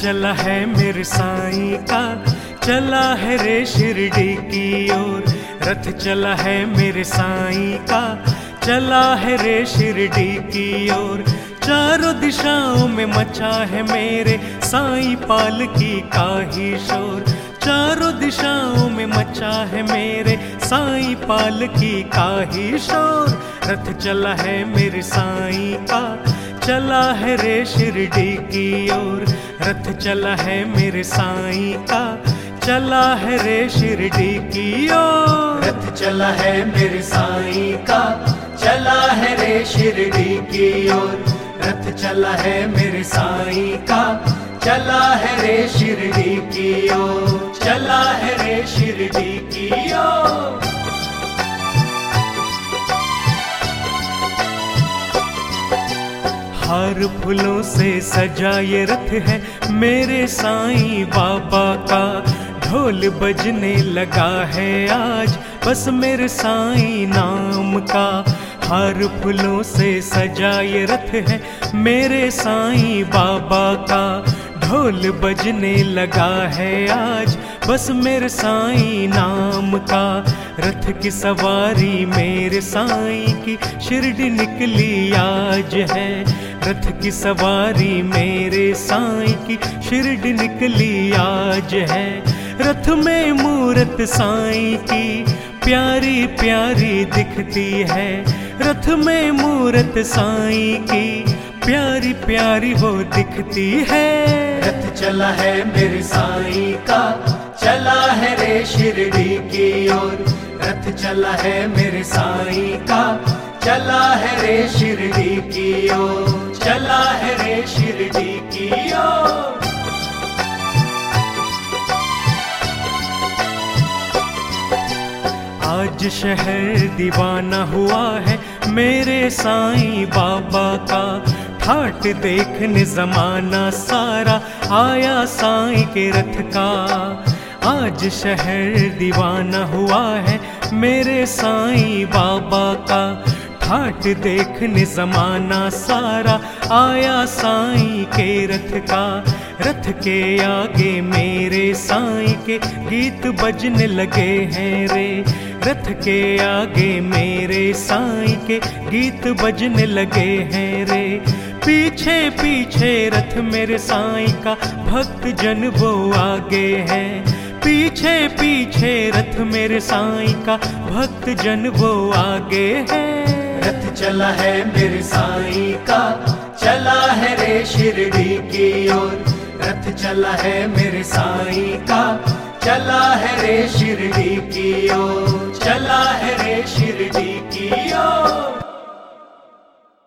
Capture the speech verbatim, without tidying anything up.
चला है मेरे साईं का, चला है रे शिरडी की ओर। रथ चला है मेरे साईं का, चला है रे शिरडी की ओर। चारों दिशाओं में मचा है मेरे साईं पालकी का ही शोर। चारों दिशाओं में मचा है मेरे साईं पालकी का ही शोर। रथ चला है मेरे साईं का, चला है रे शिरडी की ओर। रथ चला है मेरे साईं का, चला है रे शिरडी की ओर। रथ चला है मेरे साईं का, चला है रे शिरडी की ओर। रथ चला है मेरे साईं का, चला है रे शिरडी की ओर। चला है रे शिरडी की ओर। हार फूलों से सजा ये रथ है मेरे साईं बाबा का। ढोल बजने लगा है आज बस मेरे साईं नाम का। हार फूलों से सजा ये रथ है मेरे साईं बाबा का। ढोल बजने लगा है आज बस मेरे साईं नाम का। रथ की सवारी मेरे साईं की शिरडी निकली आज है। रथ की सवारी मेरे साईं की शिरडी निकली आज है। रथ में मूरत साईं की प्यारी प्यारी दिखती है। रथ में मूरत साईं की प्यारी प्यारी वो दिखती है। रथ चला है मेरे साईं का, चला है रे शिरडी की ओर। रथ चला है मेरे साईं का, चला है रे शिरडी की ओर। चला है रे शिरडी की ओर। आज शहर दीवाना हुआ है मेरे साईं बाबा का। ठाट देखने जमाना सारा आया साईं के रथ का। आज शहर दीवाना हुआ है मेरे साईं बाबा का। ठाट देखने जमाना सारा आया साईं के रथ का। रथ के आगे मेरे साईं के गीत बजने लगे हैं रे। रथ के आगे मेरे साईं के गीत बजने लगे हैं रे। पीछे पीछे रथ मेरे साईं का भक्त जन वो आगे है। पीछे पीछे रथ मेरे साईं का भक्त जन वो आगे है। रथ चला है मेरे साईं का, चला है रे शिरडी की ओर। रथ चला है मेरे साईं का, चला है रे शिरडी की ओर। चला